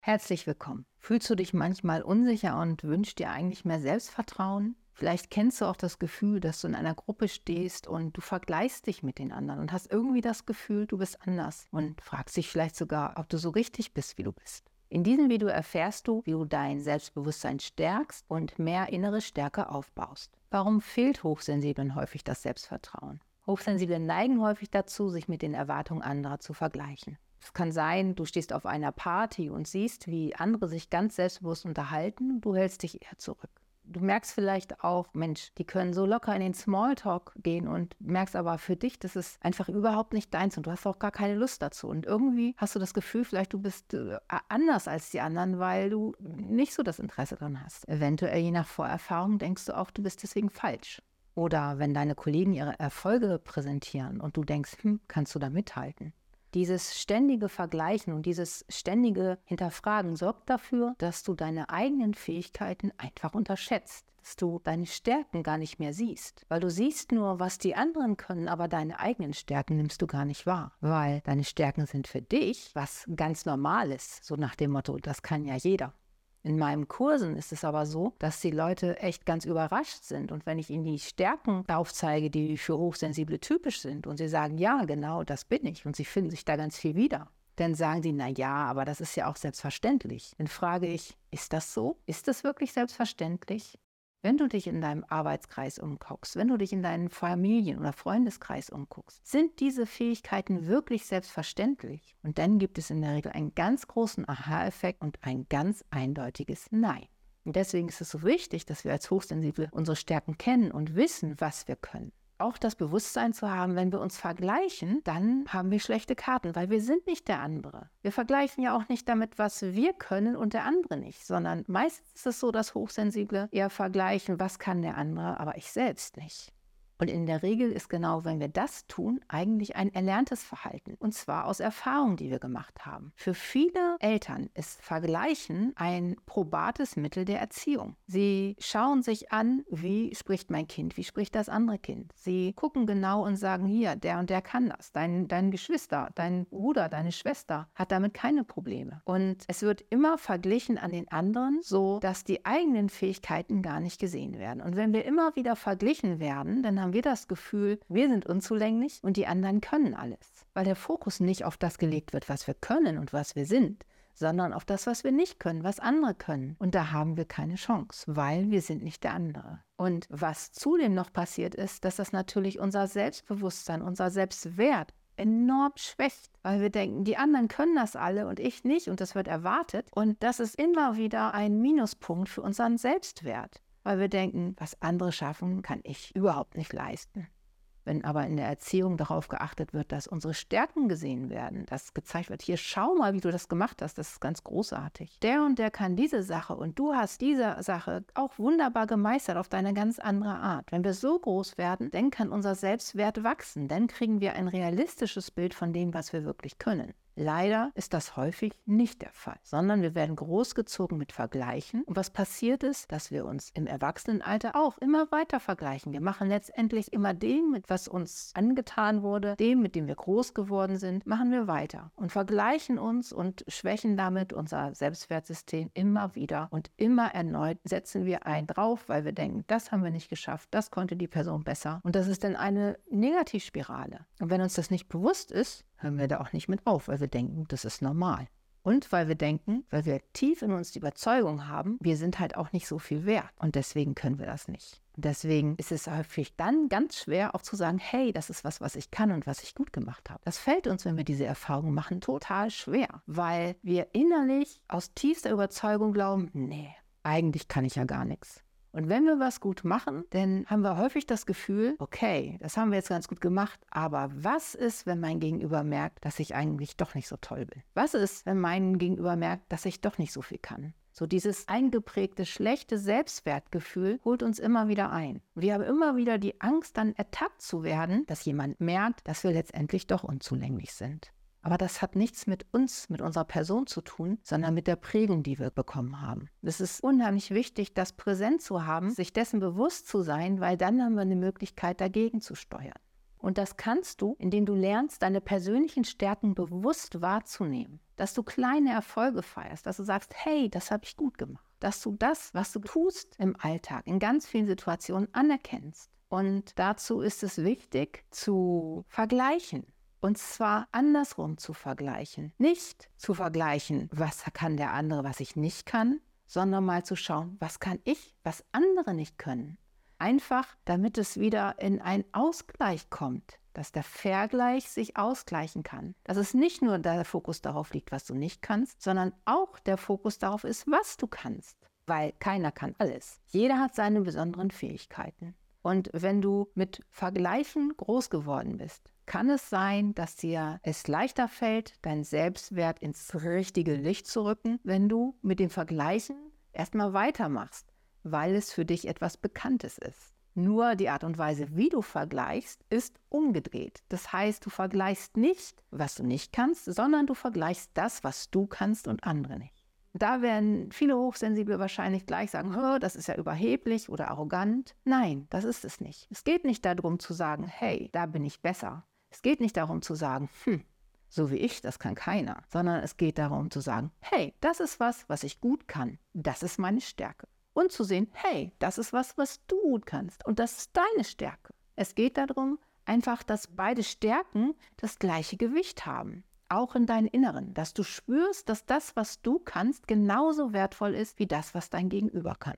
Herzlich willkommen. Fühlst du dich manchmal unsicher und wünschst dir eigentlich mehr Selbstvertrauen? Vielleicht kennst du auch das Gefühl, dass du in einer Gruppe stehst und du vergleichst dich mit den anderen und hast irgendwie das Gefühl, du bist anders und fragst dich vielleicht sogar, ob du so richtig bist, wie du bist. In diesem Video erfährst du, wie du dein Selbstbewusstsein stärkst und mehr innere Stärke aufbaust. Warum fehlt Hochsensiblen häufig das Selbstvertrauen? Hochsensible neigen häufig dazu, sich mit den Erwartungen anderer zu vergleichen. Es kann sein, du stehst auf einer Party und siehst, wie andere sich ganz selbstbewusst unterhalten und du hältst dich eher zurück. Du merkst vielleicht auch, Mensch, die können so locker in den Smalltalk gehen und merkst aber für dich, das ist einfach überhaupt nicht deins und du hast auch gar keine Lust dazu. Und irgendwie hast du das Gefühl, vielleicht du bist anders als die anderen, weil du nicht so das Interesse dran hast. Eventuell, je nach Vorerfahrung, denkst du auch, du bist deswegen falsch. Oder wenn deine Kollegen ihre Erfolge präsentieren und du denkst, kannst du da mithalten? Dieses ständige Vergleichen und dieses ständige Hinterfragen sorgt dafür, dass du deine eigenen Fähigkeiten einfach unterschätzt, dass du deine Stärken gar nicht mehr siehst. Weil du siehst nur, was die anderen können, aber deine eigenen Stärken nimmst du gar nicht wahr. Weil deine Stärken sind für dich was ganz Normales, so nach dem Motto, das kann ja jeder. In meinen Kursen ist es aber so, dass die Leute echt ganz überrascht sind. Und wenn ich ihnen die Stärken aufzeige, die für Hochsensible typisch sind, und sie sagen, ja, genau, das bin ich, und sie finden sich da ganz viel wieder, dann sagen sie, na ja, aber das ist ja auch selbstverständlich. Dann frage ich, ist das so? Ist das wirklich selbstverständlich? Wenn du dich in deinem Arbeitskreis umguckst, wenn du dich in deinen Familien- oder Freundeskreis umguckst, sind diese Fähigkeiten wirklich selbstverständlich? Und dann gibt es in der Regel einen ganz großen Aha-Effekt und ein ganz eindeutiges Nein. Und deswegen ist es so wichtig, dass wir als Hochsensible unsere Stärken kennen und wissen, was wir können. Auch das Bewusstsein zu haben, wenn wir uns vergleichen, dann haben wir schlechte Karten, weil wir sind nicht der andere. Wir vergleichen ja auch nicht damit, was wir können und der andere nicht, sondern meistens ist es so, dass Hochsensible eher vergleichen, was kann der andere, aber ich selbst nicht. Und in der Regel ist genau, wenn wir das tun, eigentlich ein erlerntes Verhalten. Und zwar aus Erfahrungen, die wir gemacht haben. Für viele Eltern ist Vergleichen ein probates Mittel der Erziehung. Sie schauen sich an, wie spricht mein Kind, wie spricht das andere Kind. Sie gucken genau und sagen, hier, der und der kann das. Dein Geschwister, dein Bruder, deine Schwester hat damit keine Probleme. Und es wird immer verglichen an den anderen, so dass die eigenen Fähigkeiten gar nicht gesehen werden. Und wenn wir immer wieder verglichen werden, dann haben wir das Gefühl, wir sind unzulänglich und die anderen können alles. Weil der Fokus nicht auf das gelegt wird, was wir können und was wir sind, sondern auf das, was wir nicht können, was andere können. Und da haben wir keine Chance, weil wir sind nicht der andere. Und was zudem noch passiert ist, dass das natürlich unser Selbstbewusstsein, unser Selbstwert enorm schwächt, weil wir denken, die anderen können das alle und ich nicht und das wird erwartet. Und das ist immer wieder ein Minuspunkt für unseren Selbstwert. Weil wir denken, was andere schaffen, kann ich überhaupt nicht leisten. Wenn aber in der Erziehung darauf geachtet wird, dass unsere Stärken gesehen werden, dass gezeigt wird, hier schau mal, wie du das gemacht hast, das ist ganz großartig. Der und der kann diese Sache und du hast diese Sache auch wunderbar gemeistert auf deine ganz andere Art. Wenn wir so groß werden, dann kann unser Selbstwert wachsen, dann kriegen wir ein realistisches Bild von dem, was wir wirklich können. Leider ist das häufig nicht der Fall, sondern wir werden großgezogen mit Vergleichen. Und was passiert ist, dass wir uns im Erwachsenenalter auch immer weiter vergleichen. Wir machen letztendlich immer dem, mit was uns angetan wurde, dem, mit dem wir groß geworden sind, machen wir weiter und vergleichen uns und schwächen damit unser Selbstwertsystem immer wieder und immer erneut setzen wir einen drauf, weil wir denken, das haben wir nicht geschafft, das konnte die Person besser. Und das ist dann eine Negativspirale. Und wenn uns das nicht bewusst ist, hören wir da auch nicht mit auf, weil wir denken, das ist normal. Und weil wir denken, weil wir tief in uns die Überzeugung haben, wir sind halt auch nicht so viel wert. Und deswegen können wir das nicht. Und deswegen ist es häufig dann ganz schwer auch zu sagen, hey, das ist was ich kann und was ich gut gemacht habe. Das fällt uns, wenn wir diese Erfahrung machen, total schwer, weil wir innerlich aus tiefster Überzeugung glauben, nee, eigentlich kann ich ja gar nichts. Und wenn wir was gut machen, dann haben wir häufig das Gefühl, okay, das haben wir jetzt ganz gut gemacht, aber was ist, wenn mein Gegenüber merkt, dass ich eigentlich doch nicht so toll bin? Was ist, wenn mein Gegenüber merkt, dass ich doch nicht so viel kann? So dieses eingeprägte, schlechte Selbstwertgefühl holt uns immer wieder ein. Wir haben immer wieder die Angst, dann ertappt zu werden, dass jemand merkt, dass wir letztendlich doch unzulänglich sind. Aber das hat nichts mit uns, mit unserer Person zu tun, sondern mit der Prägung, die wir bekommen haben. Es ist unheimlich wichtig, das präsent zu haben, sich dessen bewusst zu sein, weil dann haben wir eine Möglichkeit, dagegen zu steuern. Und das kannst du, indem du lernst, deine persönlichen Stärken bewusst wahrzunehmen. dass du kleine Erfolge feierst, dass du sagst, hey, das habe ich gut gemacht. Dass du das, was du tust im Alltag, in ganz vielen Situationen anerkennst. Und dazu ist es wichtig, zu vergleichen. Und zwar andersrum zu vergleichen. Nicht zu vergleichen, was kann der andere, was ich nicht kann, sondern mal zu schauen, was kann ich, was andere nicht können. Einfach, damit es wieder in einen Ausgleich kommt, dass der Vergleich sich ausgleichen kann. Dass es nicht nur der Fokus darauf liegt, was du nicht kannst, sondern auch der Fokus darauf ist, was du kannst. Weil keiner kann alles. Jeder hat seine besonderen Fähigkeiten. Und wenn du mit Vergleichen groß geworden bist, kann es sein, dass dir es leichter fällt, deinen Selbstwert ins richtige Licht zu rücken, wenn du mit den Vergleichen erstmal weitermachst, weil es für dich etwas Bekanntes ist. Nur die Art und Weise, wie du vergleichst, ist umgedreht. Das heißt, du vergleichst nicht, was du nicht kannst, sondern du vergleichst das, was du kannst und andere nicht. Da werden viele Hochsensible wahrscheinlich gleich sagen, das ist ja überheblich oder arrogant. Nein, das ist es nicht. Es geht nicht darum zu sagen, hey, da bin ich besser. Es geht nicht darum zu sagen, so wie ich, das kann keiner. Sondern es geht darum zu sagen, hey, das ist was ich gut kann. Das ist meine Stärke. Und zu sehen, hey, das ist was du gut kannst. Und das ist deine Stärke. Es geht darum, einfach, dass beide Stärken das gleiche Gewicht haben. Auch in deinem Inneren, dass du spürst, dass das, was du kannst, genauso wertvoll ist wie das, was dein Gegenüber kann.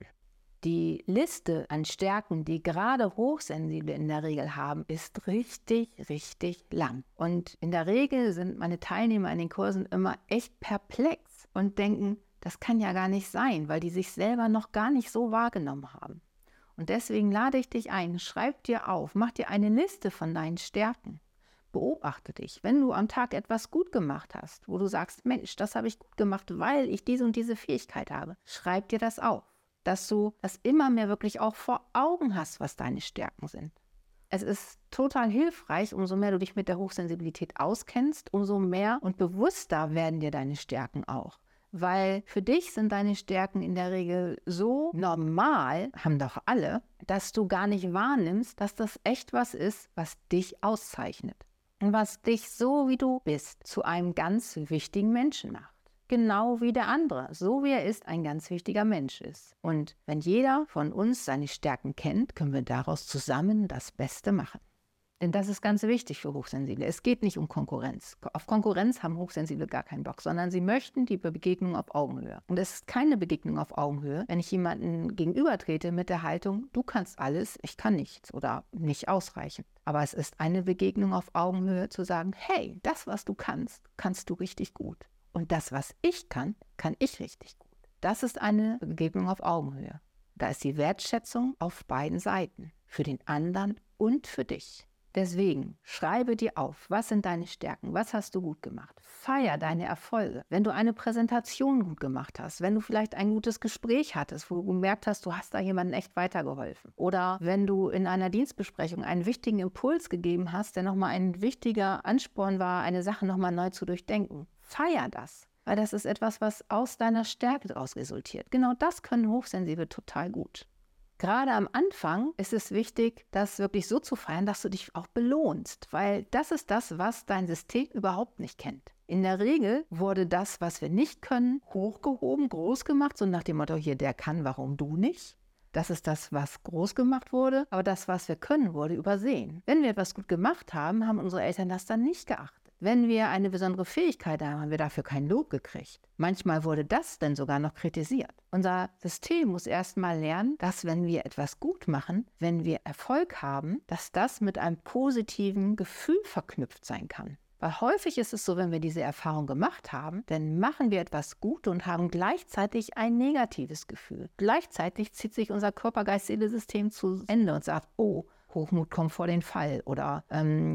Die Liste an Stärken, die gerade Hochsensible in der Regel haben, ist richtig, richtig lang. Und in der Regel sind meine Teilnehmer in den Kursen immer echt perplex und denken, das kann ja gar nicht sein, weil die sich selber noch gar nicht so wahrgenommen haben. Und deswegen lade ich dich ein, schreib dir auf, mach dir eine Liste von deinen Stärken. Beobachte dich, wenn du am Tag etwas gut gemacht hast, wo du sagst, Mensch, das habe ich gut gemacht, weil ich diese und diese Fähigkeit habe. Schreib dir das auf, dass du das immer mehr wirklich auch vor Augen hast, was deine Stärken sind. Es ist total hilfreich, umso mehr du dich mit der Hochsensibilität auskennst, umso mehr und bewusster werden dir deine Stärken auch. Weil für dich sind deine Stärken in der Regel so normal, haben doch alle, dass du gar nicht wahrnimmst, dass das echt was ist, was dich auszeichnet. Und was dich so, wie du bist, zu einem ganz wichtigen Menschen macht. Genau wie der andere, so wie er ist, ein ganz wichtiger Mensch ist. Und wenn jeder von uns seine Stärken kennt, können wir daraus zusammen das Beste machen. Denn das ist ganz wichtig für Hochsensible. Es geht nicht um Konkurrenz. Auf Konkurrenz haben Hochsensible gar keinen Bock, sondern sie möchten die Begegnung auf Augenhöhe. Und es ist keine Begegnung auf Augenhöhe, wenn ich jemanden gegenübertrete mit der Haltung, du kannst alles, ich kann nichts oder nicht ausreichend. Aber es ist eine Begegnung auf Augenhöhe zu sagen, hey, das, was du kannst, kannst du richtig gut. Und das, was ich kann, kann ich richtig gut. Das ist eine Begegnung auf Augenhöhe. Da ist die Wertschätzung auf beiden Seiten, für den anderen und für dich. Deswegen schreibe dir auf, was sind deine Stärken, was hast du gut gemacht. Feier deine Erfolge. Wenn du eine Präsentation gut gemacht hast, wenn du vielleicht ein gutes Gespräch hattest, wo du gemerkt hast, du hast da jemandem echt weitergeholfen. Oder wenn du in einer Dienstbesprechung einen wichtigen Impuls gegeben hast, der nochmal ein wichtiger Ansporn war, eine Sache nochmal neu zu durchdenken. Feier das, weil das ist etwas, was aus deiner Stärke daraus resultiert. Genau das können Hochsensible total gut. Gerade am Anfang ist es wichtig, das wirklich so zu feiern, dass du dich auch belohnst, weil das ist das, was dein System überhaupt nicht kennt. In der Regel wurde das, was wir nicht können, hochgehoben, groß gemacht, so nach dem Motto, hier, der kann, warum du nicht? Das ist das, was groß gemacht wurde, aber das, was wir können, wurde übersehen. Wenn wir etwas gut gemacht haben, haben unsere Eltern das dann nicht geachtet. Wenn wir eine besondere Fähigkeit haben, haben wir dafür kein Lob gekriegt. Manchmal wurde das dann sogar noch kritisiert. Unser System muss erst mal lernen, dass wenn wir etwas gut machen, wenn wir Erfolg haben, dass das mit einem positiven Gefühl verknüpft sein kann. Weil häufig ist es so, wenn wir diese Erfahrung gemacht haben, dann machen wir etwas gut und haben gleichzeitig ein negatives Gefühl. Gleichzeitig zieht sich unser Körper-Geist-Seele-System zu Ende und sagt, oh, Hochmut kommt vor den Fall oder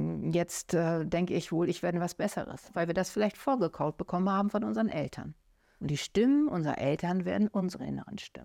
jetzt denke ich wohl, ich werde was Besseres, weil wir das vielleicht vorgekaut bekommen haben von unseren Eltern. Und die Stimmen unserer Eltern werden unsere inneren Stimmen.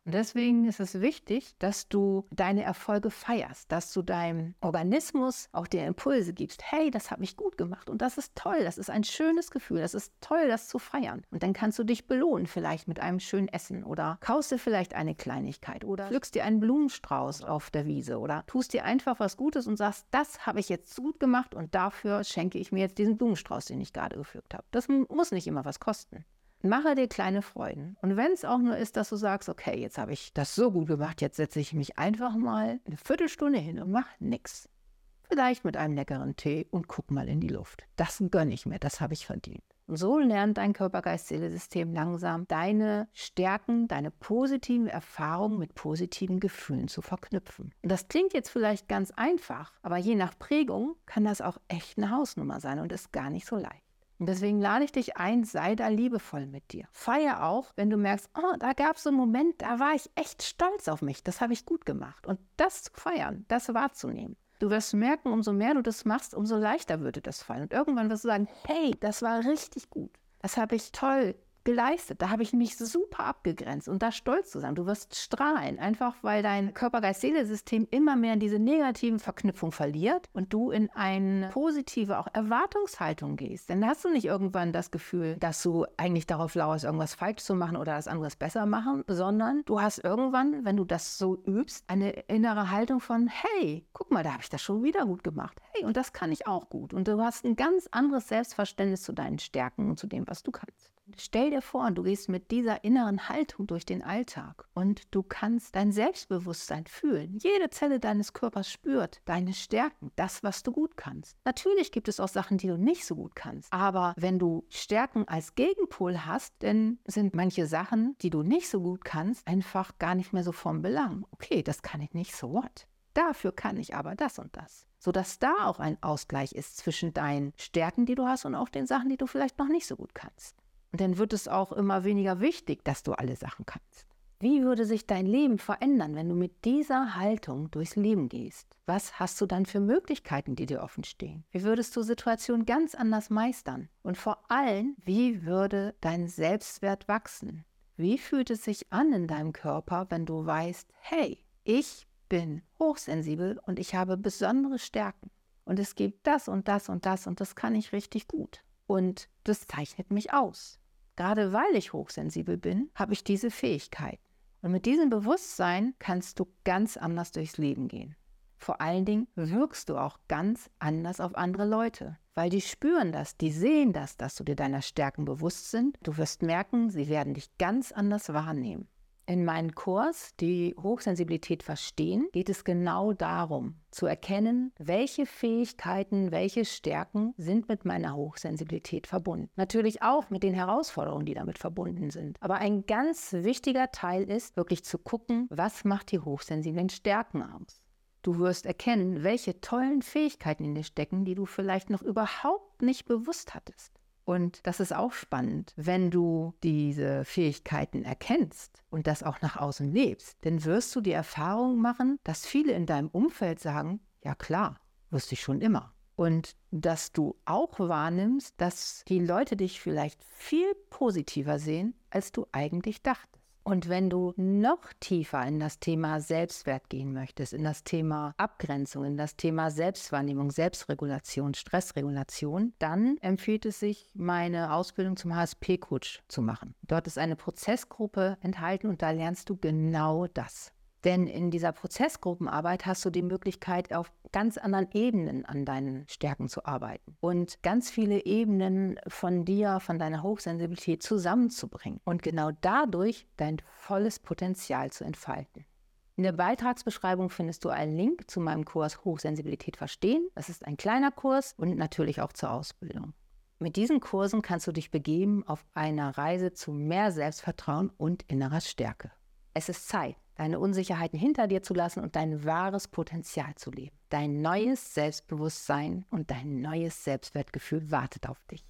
Und deswegen ist es wichtig, dass du deine Erfolge feierst, dass du deinem Organismus auch die Impulse gibst. Hey, das habe ich gut gemacht und das ist toll, das ist ein schönes Gefühl, das ist toll, das zu feiern. Und dann kannst du dich belohnen, vielleicht mit einem schönen Essen oder kaufst dir vielleicht eine Kleinigkeit oder pflückst dir einen Blumenstrauß auf der Wiese oder tust dir einfach was Gutes und sagst, das habe ich jetzt gut gemacht und dafür schenke ich mir jetzt diesen Blumenstrauß, den ich gerade gepflückt habe. Das muss nicht immer was kosten. Mache dir kleine Freuden. Und wenn es auch nur ist, dass du sagst, okay, jetzt habe ich das so gut gemacht, jetzt setze ich mich einfach mal eine Viertelstunde hin und mache nichts. Vielleicht mit einem leckeren Tee und guck mal in die Luft. Das gönne ich mir, das habe ich verdient. Und so lernt dein Körper-Geist-Seele-System langsam deine Stärken, deine positiven Erfahrungen mit positiven Gefühlen zu verknüpfen. Und das klingt jetzt vielleicht ganz einfach, aber je nach Prägung kann das auch echt eine Hausnummer sein und ist gar nicht so leicht. Und deswegen lade ich dich ein, sei da liebevoll mit dir. Feier auch, wenn du merkst, oh, da gab es so einen Moment, da war ich echt stolz auf mich, das habe ich gut gemacht. Und das zu feiern, das wahrzunehmen. Du wirst merken, umso mehr du das machst, umso leichter würde das fallen. Und irgendwann wirst du sagen, hey, das war richtig gut. Das habe ich toll geleistet. Da habe ich mich super abgegrenzt und da stolz zu sein. Du wirst strahlen, einfach weil dein Körper-Geist-Seele-System immer mehr in diese negativen Verknüpfungen verliert und du in eine positive auch Erwartungshaltung gehst. Dann hast du nicht irgendwann das Gefühl, dass du eigentlich darauf lauerst, irgendwas falsch zu machen oder das anderes besser machen, sondern du hast irgendwann, wenn du das so übst, eine innere Haltung von, hey, guck mal, da habe ich das schon wieder gut gemacht. Hey, und das kann ich auch gut. Und du hast ein ganz anderes Selbstverständnis zu deinen Stärken und zu dem, was du kannst. Stell dir vor, du gehst mit dieser inneren Haltung durch den Alltag und du kannst dein Selbstbewusstsein fühlen. Jede Zelle deines Körpers spürt deine Stärken, das, was du gut kannst. Natürlich gibt es auch Sachen, die du nicht so gut kannst, aber wenn du Stärken als Gegenpol hast, dann sind manche Sachen, die du nicht so gut kannst, einfach gar nicht mehr so vom Belang. Okay, das kann ich nicht, so what? Dafür kann ich aber das und das. Sodass da auch ein Ausgleich ist zwischen deinen Stärken, die du hast und auch den Sachen, die du vielleicht noch nicht so gut kannst. Und dann wird es auch immer weniger wichtig, dass du alle Sachen kannst. Wie würde sich dein Leben verändern, wenn du mit dieser Haltung durchs Leben gehst? Was hast du dann für Möglichkeiten, die dir offen stehen? Wie würdest du Situationen ganz anders meistern? Und vor allem, wie würde dein Selbstwert wachsen? Wie fühlt es sich an in deinem Körper, wenn du weißt, hey, ich bin hochsensibel und ich habe besondere Stärken. Und es gibt das und das und das und das kann ich richtig gut. Und das zeichnet mich aus. Gerade weil ich hochsensibel bin, habe ich diese Fähigkeiten. Und mit diesem Bewusstsein kannst du ganz anders durchs Leben gehen. Vor allen Dingen wirkst du auch ganz anders auf andere Leute, weil die spüren das, die sehen das, dass du dir deiner Stärken bewusst sind. Du wirst merken, sie werden dich ganz anders wahrnehmen. In meinem Kurs, die Hochsensibilität verstehen, geht es genau darum, zu erkennen, welche Fähigkeiten, welche Stärken sind mit meiner Hochsensibilität verbunden. Natürlich auch mit den Herausforderungen, die damit verbunden sind. Aber ein ganz wichtiger Teil ist, wirklich zu gucken, was macht die hochsensiblen Stärken aus. Du wirst erkennen, welche tollen Fähigkeiten in dir stecken, die du vielleicht noch überhaupt nicht bewusst hattest. Und das ist auch spannend, wenn du diese Fähigkeiten erkennst und das auch nach außen lebst, dann wirst du die Erfahrung machen, dass viele in deinem Umfeld sagen, ja klar, wusste ich schon immer. Und dass du auch wahrnimmst, dass die Leute dich vielleicht viel positiver sehen, als du eigentlich dachtest. Und wenn du noch tiefer in das Thema Selbstwert gehen möchtest, in das Thema Abgrenzung, in das Thema Selbstwahrnehmung, Selbstregulation, Stressregulation, dann empfiehlt es sich, meine Ausbildung zum HSP-Coach zu machen. Dort ist eine Prozessgruppe enthalten und da lernst du genau das. Denn in dieser Prozessgruppenarbeit hast du die Möglichkeit, auf ganz anderen Ebenen an deinen Stärken zu arbeiten und ganz viele Ebenen von dir, von deiner Hochsensibilität zusammenzubringen und genau dadurch dein volles Potenzial zu entfalten. In der Beitragsbeschreibung findest du einen Link zu meinem Kurs Hochsensibilität verstehen. Das ist ein kleiner Kurs und natürlich auch zur Ausbildung. Mit diesen Kursen kannst du dich begeben auf einer Reise zu mehr Selbstvertrauen und innerer Stärke. Es ist Zeit, deine Unsicherheiten hinter dir zu lassen und dein wahres Potenzial zu leben. Dein neues Selbstbewusstsein und dein neues Selbstwertgefühl wartet auf dich.